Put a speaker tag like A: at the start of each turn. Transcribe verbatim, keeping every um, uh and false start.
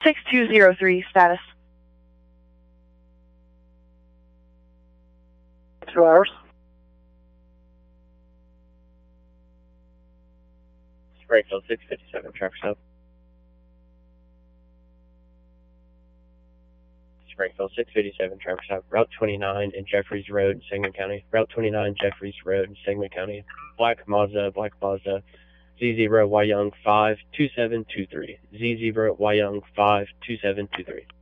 A: six two zero three, status.
B: Two hours.
C: Springfield six fifty-seven, traffic stop. Springfield six fifty-seven, traffic stop. Route twenty-nine in Jeffries Road, Sangamon County. Route twenty-nine, Jeffries Road, Sangamon County. Black Mazda, Black Mazda. Z zero Y Young five two seven two three. Z zero Y Young five two seven two three.